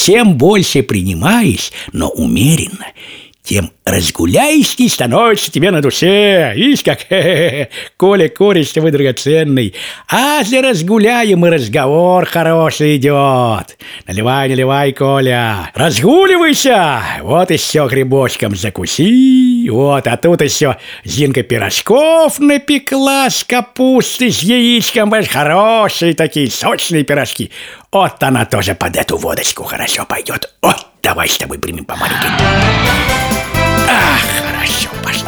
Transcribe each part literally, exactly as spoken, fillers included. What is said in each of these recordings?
чем больше принимаешь, но умеренно, тем разгуляйский становится тебе на душе. Видишь, как Коля, кореш твой драгоценный. А за разгуляем и разговор хороший идет. Наливай, наливай, Коля. Разгуливайся. Вот еще грибочком закуси. Вот, а тут еще Зинка пирожков напекла с капустой, с яичком. Хорошие такие, сочные пирожки. Вот она тоже под эту водочку хорошо пойдет. Вот, давай с тобой примем по маленькой. Ах, хорошо пошла.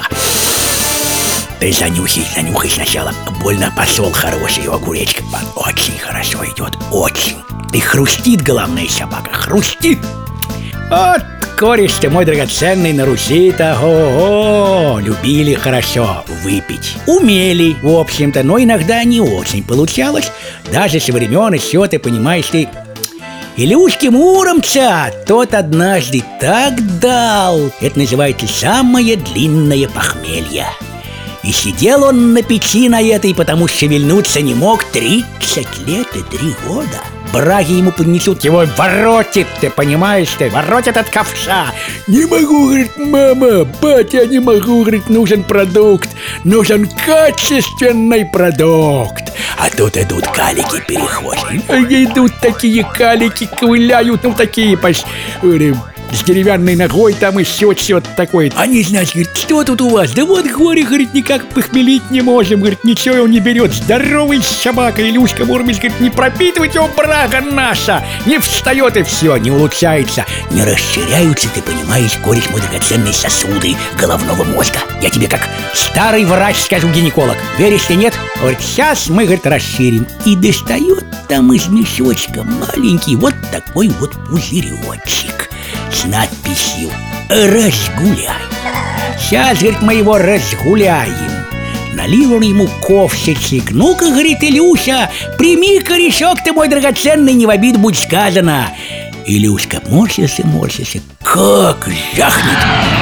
Ты занюхай, занюхай сначала. Больно посол хороший, огуречка. Очень хорошо идет, очень. И хрустит, главное, собака, хрустит. Вот, кореш ты мой драгоценный, на Руси-то, о-о, любили хорошо выпить. Умели, в общем-то, но иногда не очень получалось. Даже со времен еще, ты понимаешь, ты... Илюшки Муромца тот однажды так дал. Это называется самое длинное похмелье. И сидел он на печи на этой, потому что шевельнуться не мог тридцать лет и три года. Браги ему поднесут, его воротит, ты понимаешь, ты воротит от ковша. Не могу, говорит, мама, батя, не могу, говорит, нужен продукт, нужен качественный продукт. А тут идут калики перехожие. Идут такие калики, ковыляют, ну такие почти... с деревянной ногой, там еще что-то такое. Они, значит, говорит, что тут у вас? Да вот горе, говорит, никак похмелить не можем, говорит, ничего он не берет. Здоровый собака, Илюшка Муромец, говорит, не пропитывать его, брага наша. Не встает и все, не улучшается. Не расширяются, ты понимаешь, кореш мой драгоценные сосуды головного мозга. Я тебе как старый врач скажу, гинеколог. Веришь ты, нет? Говорит, сейчас мы, говорит, расширим. И достает там из мешочка маленький вот такой вот пузыречек с надписью «Разгуляй». Сейчас, говорит, мы его разгуляем. Налил он ему ковшичек. Ну-ка, говорит, Илюша, прими корешок ты мой драгоценный, не в обиду будь сказано. Илюшка морщился, морщился, как жахнет.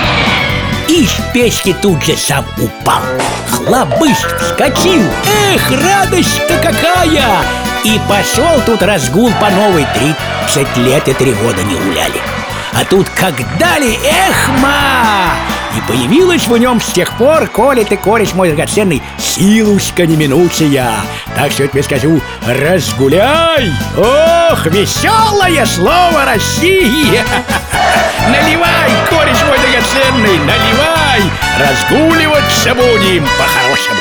И с печки тут же сам упал. Хлобысь вскочил. Эх, радость-то какая! И пошел тут разгул по новой. Тридцать лет и три года не гуляли. А тут как дали, эх, ма! И появилась в нем с тех пор, Коля ты, кореш мой драгоценный, силушка неминучая. Так что я тебе скажу, разгуляй! Ох, веселое слово России! Наливай, кореш мой драгоценный, наливай! Разгуливаться будем по-хорошему.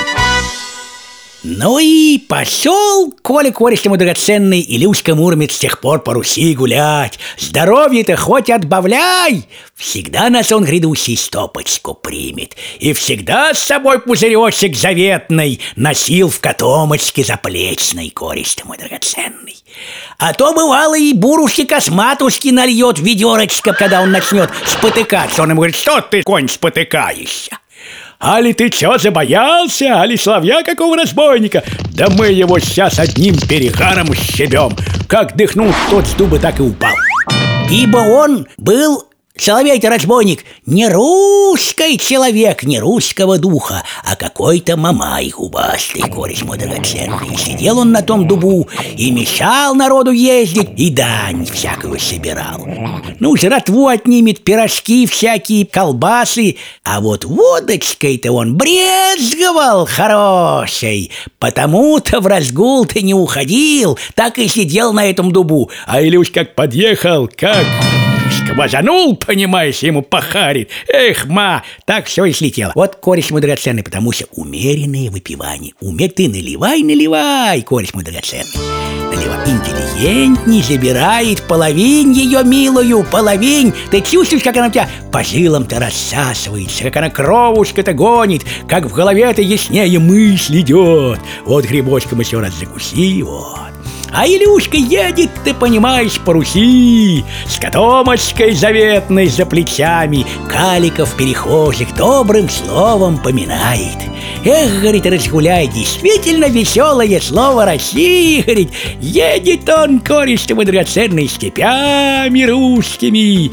Ну и пошел Коля, кореш мой драгоценный, Илюшка Муромец с тех пор по Руси гулять. Здоровье-то хоть отбавляй. Всегда на сон грядущий стопочку примет. И всегда с собой пузыречек заветный носил в котомочке заплечной, кореш мой драгоценный. А то бывало и бурушки-косматушки нальет в ведерочко, когда он начнет спотыкаться. Он ему говорит, что ты, конь, спотыкаешься? Али ты чё, забоялся? Али соловья какого разбойника? Да мы его сейчас одним перегаром сшибем. Как дыхнул, тот с дуба так и упал. Ибо он был... Соловей-то разбойник не русский человек, не русского духа, а какой-то мамай губастый, кореш мой драгоценный. И сидел он на том дубу и мешал народу ездить, и дань всякую собирал. Ну, жратву отнимет, пирожки всякие, колбасы. А вот водочкой-то он брезговал хорошей. Потому-то в разгул ты не уходил, так и сидел на этом дубу. А Илюш как подъехал, как... сквозанул, понимаешь, ему похарит. Эх, ма, так все и слетело. Вот кореш мой драгоценный, потому что умеренное выпивание. Уме ты наливай, наливай, кореш мой драгоценный. Наливай. Интеллигентней забирает половинь ее милую, половинь. Ты чувствуешь, как она у тебя по жилам-то рассасывается, как она кровушка-то гонит, как в голове-то яснее мысль идет. Вот грибочком еще раз закуси, вот. А Илюшка едет, ты понимаешь, по Руси, с котомочкой заветной за плечами, каликов перехожих добрым словом поминает. Эх, говорит, разгуляй, действительно веселое слово России, говорит. Едет он, кореш твой драгоценный, степями русскими,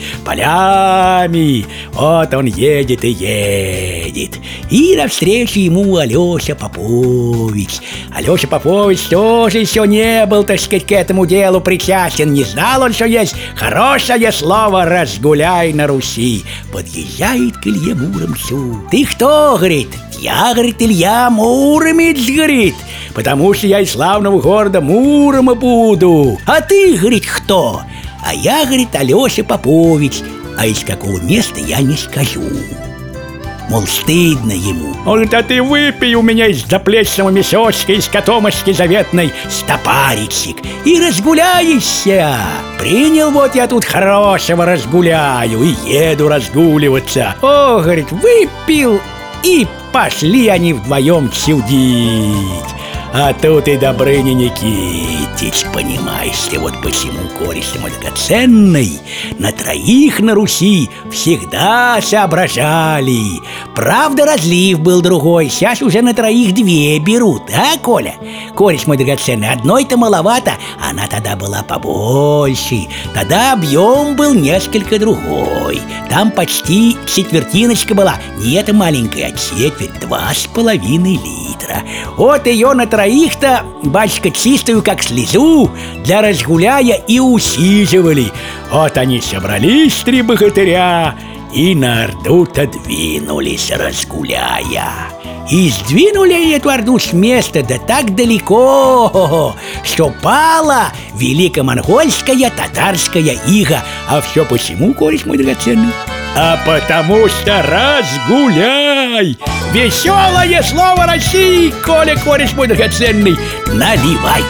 полями. Вот он едет и едет. И навстречу ему Алеша Попович. Алеша Попович тоже еще не был так сказать, к этому делу причастен. Не знал он, что есть хорошее слово «разгуляй на Руси». Подъезжает к Илье Муромцу. Ты кто, говорит? Я, говорит, Илья Муромец, говорит, потому что я из славного города Мурома буду. А ты, говорит, кто? А я, говорит, Алеша Попович. А из какого места я не скажу. Мол, стыдно ему. Он говорит, а ты выпей у меня из заплечного мясочка, из котомочки заветной стопаричек и разгуляешься. Принял вот я тут хорошего разгуляю и еду разгуливаться. О, говорит, выпил, и пошли они вдвоем чудить. А тут и Добрыня Никитич, понимаешь ли, вот почему кореш мой драгоценный, на троих на Руси всегда соображали. Правда, разлив был другой, сейчас уже на троих две берут, а, Коля? Кореш мой драгоценный, одной-то маловато, она тогда была побольше, тогда объем был несколько другой. Там почти четвертиночка была, не эта маленькая, а четверть, два с половиной литра. Вот ее на троих-то, батюшка, чистую, как слезу, для разгуляя и усиживали. Вот они собрались, три богатыря, и на орду-то двинулись, разгуляя. И сдвинули эту орду с места, да так далеко, что пала великомонгольская татарская ига. А все почему, кореш мой драгоценный? А потому что разгуляй! Веселое слово России, Коля, кореш мой драгоценный, наливай!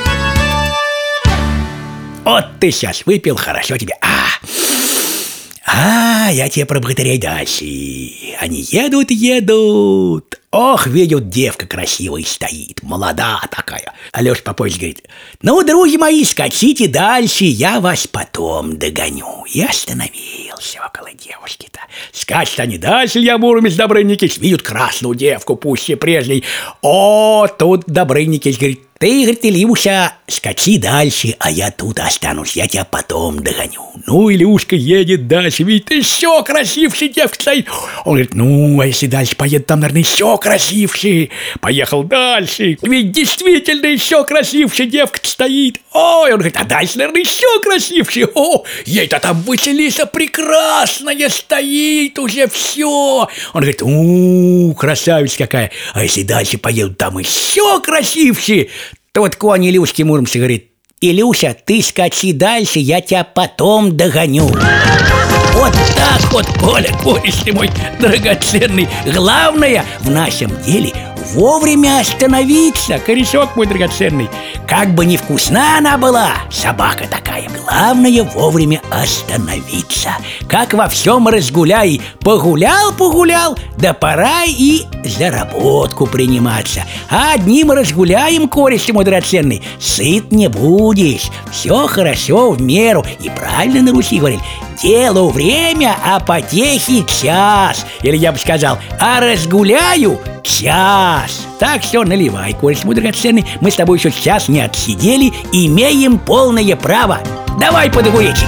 Вот ты сейчас выпил, хорошо тебе. А, а я тебе про богатырей дальше. Они едут, едут. Ох, видят, девка красивая стоит, молода такая. Алеша Попович говорит, ну, друзья мои, скачите дальше, я вас потом догоню. И остановился около девушки-то. Скачут они дальше, Илья Муромец, Добрыня Никитич, видят красную девку, пуще прежней. О, тут Добрыня Никитич говорит, ты, говорит, Илюша, скачи дальше, а я тут останусь, я тебя потом догоню. Ну, Илюшка едет дальше, видит, еще красившая девка стоит. Он говорит, ну, а если дальше поедет, там, наверное, еще красивший. Поехал дальше, ведь действительно еще красившая девка стоит. Ой, он говорит, а дальше, наверное, еще красивший. О, ей-то там Василиса прекрасная стоит уже все. Он говорит, у, красавица какая. А если дальше поедут, там еще красившие. То вот конь Илюшки Муромца говорит, Илюша, ты скачи дальше, я тебя потом догоню. Вот так вот, Коля, кореш ты мой драгоценный. Главное в нашем деле вовремя остановиться, корешок мой драгоценный. Как бы невкусна она была, собака такая, главное вовремя остановиться. Как во всем разгуляй, погулял-погулял, да пора и за работку приниматься. А одним разгуляем, кореш мой драгоценный, сыт не будешь. Все хорошо в меру. И правильно на Руси говорили, делу время, а потехи час. Или я бы сказал, а разгуляю час. Так что наливай, кореш мой драгоценный. Мы с тобой еще час не отсидели, имеем полное право. Давай подогуечек.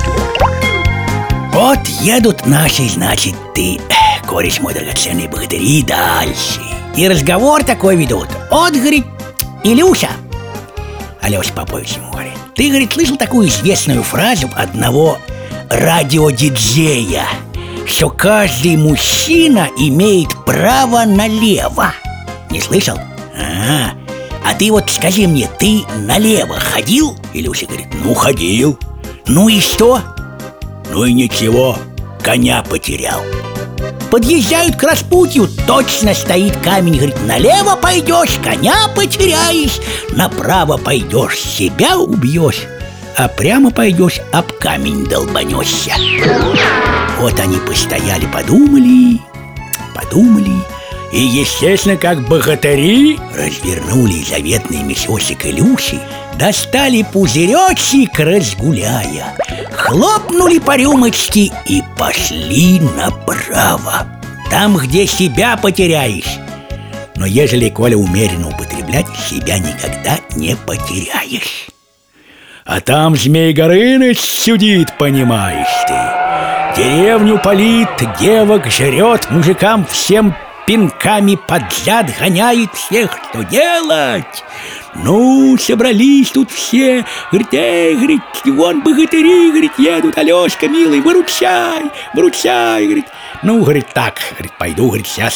Вот едут наши, значит, ты, кореш мой драгоценный, богатыри дальше. И разговор такой ведут. Вот, говорит, Илюша, Алеша Попович ему говорит, ты, говорит, слышал такую известную фразу одного радиодиджея, что каждый мужчина имеет право налево. Не слышал? А, а ты вот скажи мне, ты налево ходил? Илюша говорит, ну ходил. Ну и что? Ну и ничего, коня потерял. Подъезжают к распутью, точно стоит камень, говорит, налево пойдешь, коня потеряешь, направо пойдешь, себя убьешь, а прямо пойдешь, об камень долбанешься. Вот они постояли, подумали, подумали, и, естественно, как богатыри, развернули заветный мешочек Илюши, достали пузыречек, разгуляя, хлопнули по рюмочке и пошли направо. Там, где себя потеряешь. Но ежели, Коля, умеренно употреблять, себя никогда не потеряешь. А там Змей Горыныч сидит, понимаешь ты. Деревню палит, девок жрет, мужикам всем пинками под зад гоняет всех, что делать. Ну, собрались тут все. Говорит, эй, говорит, вон богатыри, говорит, едут. Алешка, милый, выручай, выручай, говорит. Ну, говорит, так, говорит, пойду, говорит, сейчас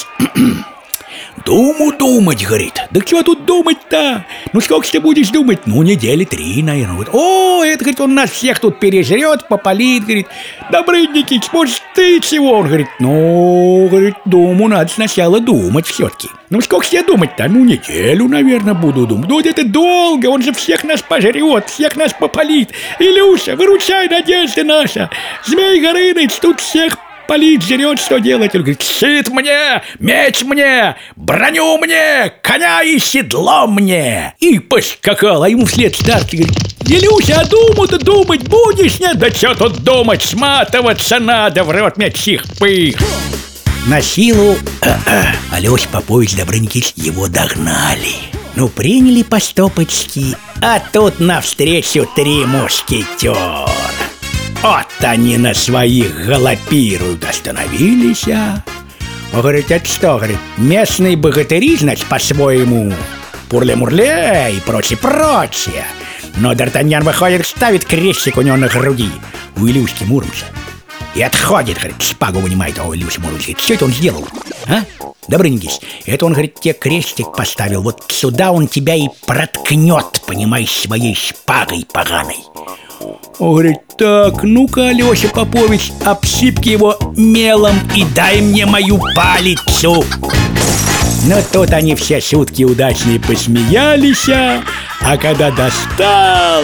думу думать, говорит. Да что тут думать-то? Ну, сколько ты будешь думать? Ну, недели три, наверное. Говорит, о, это, говорит, он нас всех тут пережрет, попалит, говорит. Добрый Никитич, может, ты чего? Он говорит, ну, говорит, думу надо сначала думать все-таки. Ну, сколько тебе думать-то? Ну, неделю, наверное, буду думать. Ну, это долго, он же всех нас пожрет, всех нас попалит. Илюша, выручай, надежда наша. Змей Горыныч тут всех палит, жрет, что делать? Он говорит, щит мне, меч мне, броню мне, коня и седло мне. И поскакал, а ему вслед старший говорит, Илюша, а думу-то думать будешь? Нет, да что тут думать, сматываться надо, в рот мне чих-пых. На силу Алёша Попович, Добрый Никитич, его догнали. Ну, приняли по стопочке, а тут навстречу три мушкетера. Вот они на своих галопируют, остановились. А говорит, это что, говорит, местные богатыри, значит, по-своему пурле-мурле и прочее-прочее. Но Д'Артаньян выходит, ставит крестик у него на груди, у Илюшки Муромца, и отходит, говорит, шпагу вынимает, а у Илюшки Муромца говорит, что это он сделал, а? Добрый Никитич, это он, говорит, тебе крестик поставил, вот сюда он тебя и проткнет, понимаешь, своей шпагой поганой. Он говорит, так, ну-ка, Алёша Попович, обсыпки его мелом и дай мне мою палицу. Но тут они все шутки удачные посмеялись, а когда достал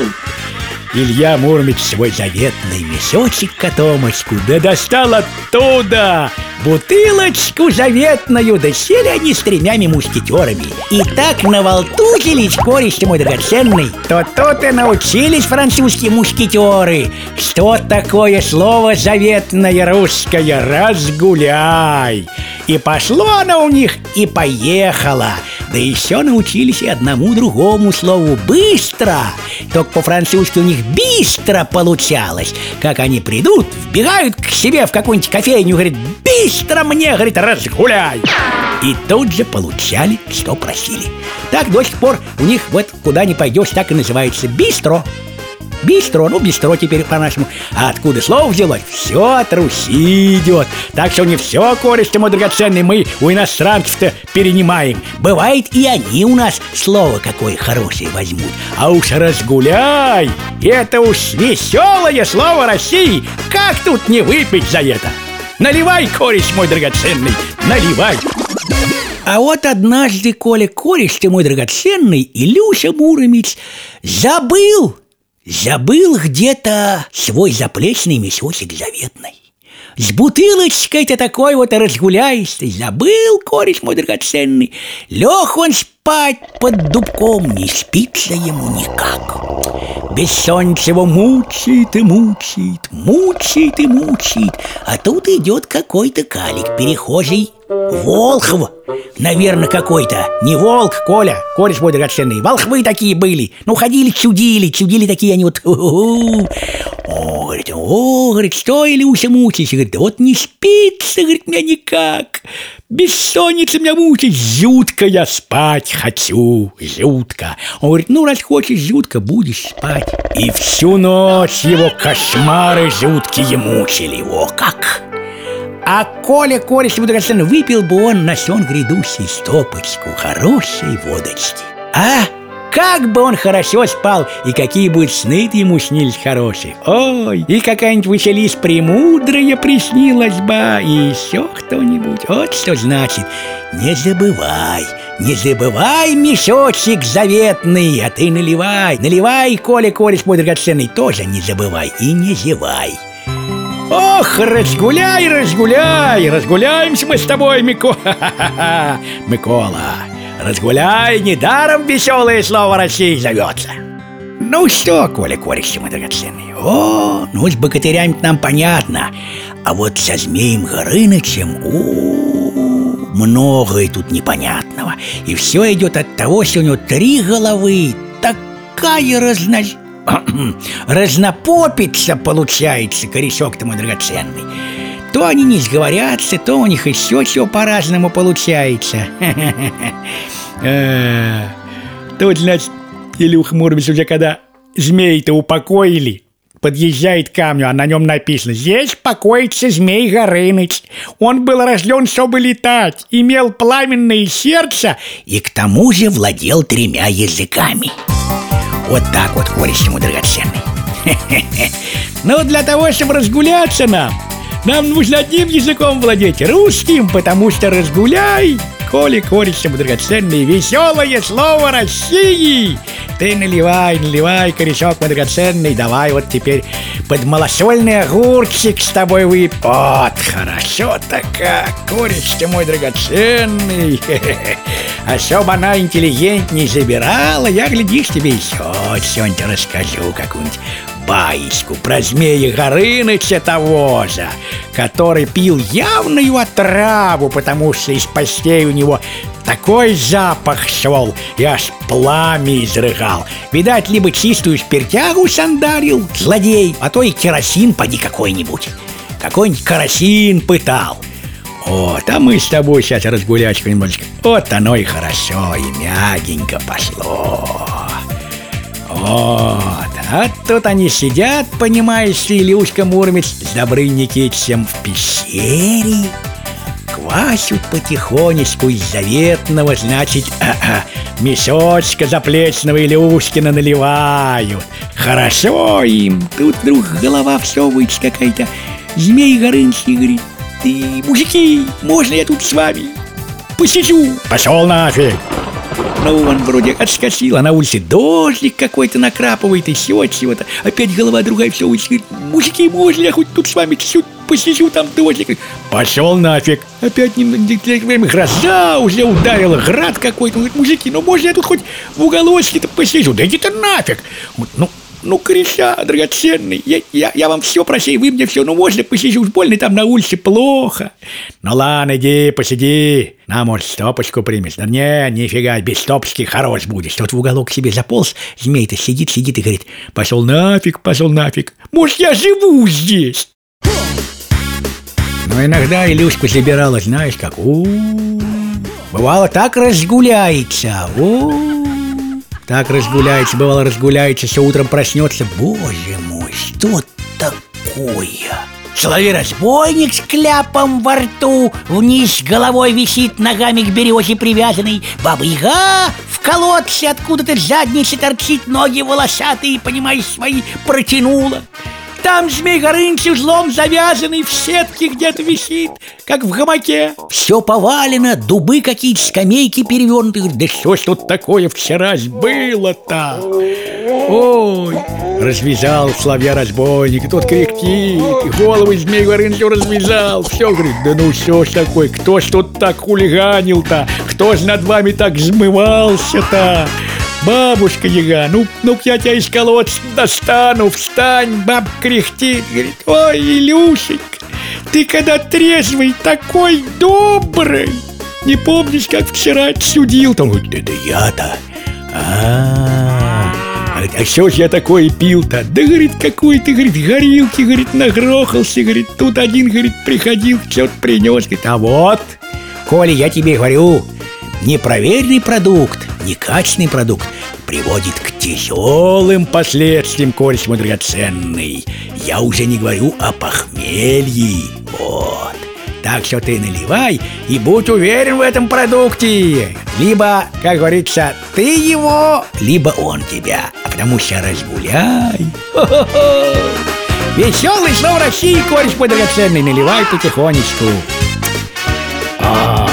Илья Муромец свой заветный мешочек котомочку, да достал оттуда бутылочку заветную, да сели они с тремя мушкетерами. И так наволтузились, корешки мой драгоценный, то тут и научились французские мушкетеры, что такое слово заветное русское «разгуляй». И пошло оно у них, и поехало. Да еще научились и одному другому слову «быстро». Только по-французски у них «бистро» получалось. Как они придут, вбегают к себе в какую-нибудь кофейню, говорят, «быстро мне, говорит, разгуляй». И тут же получали, что просили. Так до сих пор у них вот куда ни пойдешь, так и называется «бистро». Бистро, ну бистро теперь по-нашему. А откуда слово взялось? Все от Руси идет. Так что не все, корешки мой драгоценный, мы у иностранцев-то перенимаем. Бывает, и они у нас слово какое хорошее возьмут. А уж разгуляй, это уж веселое слово России. Как тут не выпить за это? Наливай, кореш мой драгоценный, наливай. А вот однажды, Коля, кореш ты мой драгоценный, Илюша Муромец забыл Забыл где-то свой заплечный мешочек заветный. С бутылочкой-то такой вот разгуляешься. Забыл, кореш мой драгоценный. Лег он спать под дубком, не спится ему никак. Бессонница его мучает и мучает, мучает и мучает. А тут идет какой-то калик, перехожий, Волхв, наверное, какой-то. Не волк, Коля, кореш мой драгоценный. Волхвы такие были. Ну, ходили, чудили, чудили такие они вот. О, говорит, о, говорит, что, Илюша, мучаешься? Говорит, да вот не спится, говорит, мне никак. Бессонница меня мучает, жутко я спать хочу, жутко. Он говорит, ну, раз хочешь жутко, будешь спать. И всю ночь его кошмары жуткие мучили его, как? А Коля, кореш ему драгоценный, выпил бы он на сон грядущий стопочку хорошей водочки. А как бы он хорошо спал, и какие бы сны ему снились хорошие. Ой, и какая-нибудь Василиса премудрая приснилась бы, и еще кто-нибудь. Вот что значит, не забывай, не забывай мешочек заветный, а ты наливай, наливай, Коля, кореш мой драгоценный, тоже не забывай и не зевай. Ох, разгуляй, разгуляй, разгуляемся мы с тобой, Микола. Микола, разгуляй, недаром веселое слово России зовется. Ну что, Коля, кореш мой драгоценный, о, ну с богатырями нам понятно, а вот со Змеем Горынычем, о, многое тут непонятного. И все идет от того, что у него три головы, такая разнообразная. Разнопопица получается, корешок-то мой драгоценный. то они не сговорятся, то у них еще чего по-разному получается. Тут, значит, Илюха Муромец уже когда змей-то упокоили, подъезжает к камню, а на нем написано: «Здесь покоится Змей Горыныч. Он был рожден, чтобы летать, имел пламенное сердце и к тому же владел тремя языками». Вот так вот, кореш ему драгоценный. Но для того, чтобы разгуляться нам, нам нужно одним языком владеть, русским, потому что разгуляй, коли, кореш ему драгоценный, веселое слово России. Ты наливай, наливай, корешок мой драгоценный, давай вот теперь под малосольный огурчик с тобой выпьем. Вот, хорошо-то как, кореш ты мой драгоценный. А чтобы она интеллигент не забирала, я, глядишь, тебе еще сегодня расскажу какую-нибудь баечку про Змея Горыныча того же, который пил явную отраву, потому что из постей у него такой запах шел, и аж пламя изрыгал. Видать, либо чистую спиртягу сандарил злодей, а то и керосин поди какой-нибудь. Какой-нибудь керосин пытал. Вот, а мы с тобой сейчас разгулячку немножечко. Вот оно и хорошо, и мягенько пошло. Вот, а тут они сидят, понимаешь, Илюшка Муромец с Добрыней Никитичем в пещере, квасят потихонечку из заветного, значит, мешочка заплечного Илюшкина наливают. Хорошо им. Тут вдруг голова всовывается какая-то. Змей Горыныч и говорит: «Ты, мужики, можно я тут с вами посижу?» «Пошел нафиг!» Ну, он вроде отскочил, а на улице дождик какой-то накрапывает, и все чего-то. Опять голова другая все говорит: «Мужики, можно я хоть тут с вами чуть-чуть посижу, там дождик?» «Пошел нафиг!» Опять время гроза уже ударила, град какой-то. Он говорит: «Мужики, ну можно я тут хоть в уголочке-то посижу?» «Да иди-то нафиг!» Ну, ну, кореша драгоценный, я, я, я вам все прощаю, вы мне все, ну можно посижу, уж больно там на улице плохо. Ну ладно, иди, посиди, на, может, стопочку примешь. Да не, нифига, без стопочки хорош будешь. Тут в уголок себе заполз, змей-то сидит, сидит и говорит: «Пошел нафиг, пошел нафиг, может, я живу здесь?» Но иногда Илюшку забирала, знаешь как, у-у-у. Бывало, так разгуляется, у-у-у. Так разгуляется, бывало, разгуляется, все утром проснется. Боже мой, что такое? Соловей-разбойник с кляпом во рту, вниз головой висит, ногами к березе привязанный. Баба-яга в колодце откуда-то задницы торчит, ноги волосатые, понимаешь, свои протянула. Там Змей Горыныч узлом завязанный в сетке где-то висит, как в гамаке. Все повалено, дубы какие-то, скамейки перевернуты. Да что ж тут такое вчера было-то? Ой, развязал соловья-разбойник, тот кряхтит, голову Змей Горынычу развязал. Все, говорит: «Да ну что ж такое, кто ж тут так хулиганил-то? Кто ж над вами так взмывался-то? Бабушка Яга, ну, ну я тебя из колодца достану, встань!» Баб кряхтит, говорит: «Ой, Илюшенька, ты когда трезвый, такой добрый! Не помнишь, как вчера судил?» Там говорит: «Да, да я-то, а, а что ж я такое пил-то? Да, говорит, какой ты, говорит, горилки, говорит, нагрохался, говорит, тут один, говорит, приходил, что-то принес, говорит, а вот, коли я тебе говорю, непроверенный продукт, некачественный продукт приводит к тяжелым последствиям, кореш мой драгоценный. Я уже не говорю о похмелье. Вот. Так что ты наливай и будь уверен в этом продукте. Либо, как говорится, ты его, либо он тебя. А потому что разгуляй. Хо-хо-хо. Веселый слово России, кореш мой драгоценный. Наливай потихонечку. Вот.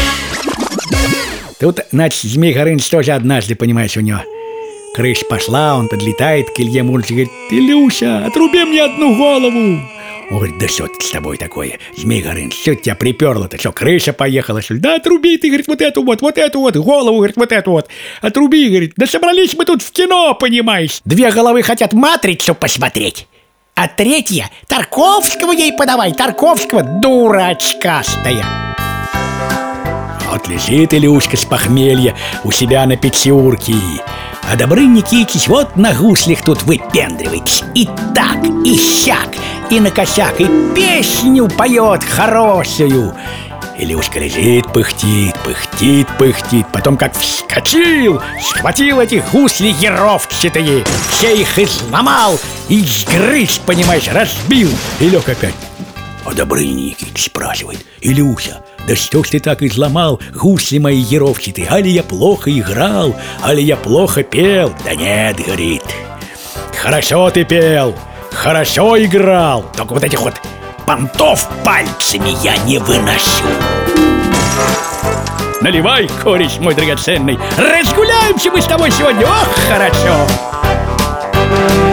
Тут, значит, Змей Горыныч тоже однажды, понимаешь, у него крыша пошла, он подлетает к Илье Муромцу и говорит: «Илюша, отруби мне одну голову!» Он говорит: «Да что это с тобой такое, Змей Горыныч, что тебя приперло-то, что, крыша поехала, что ли?» «Да отруби ты, говорит, вот эту вот, вот эту вот, голову, говорит, вот эту вот, отруби, говорит, да собрались мы тут в кино, понимаешь, две головы хотят «Матрицу» посмотреть, а третья Тарковского ей подавай, Тарковского, дура очкастая». Вот лежит Илюшка с похмелья у себя на печурке, а Добрыня Никитич вот на гуслях тут выпендривается. И так, и сяк, и на косяк, и песню поет хорошую. Илюшка лежит, пыхтит, пыхтит, пыхтит. Потом как вскочил, схватил эти гусли еровчатые, все их изломал и сгрыз, понимаешь, разбил. И лег опять. А Добрыня Никитич спрашивает: Илюша, да что ж ты так изломал гусли мои еровчатые? Али я плохо играл, али я плохо пел? Да нет, говорит, хорошо ты пел, хорошо играл, только вот этих вот понтов пальцами я не выношу. Наливай, кореш мой драгоценный, разгуляемся мы с тобой сегодня, ох, хорошо.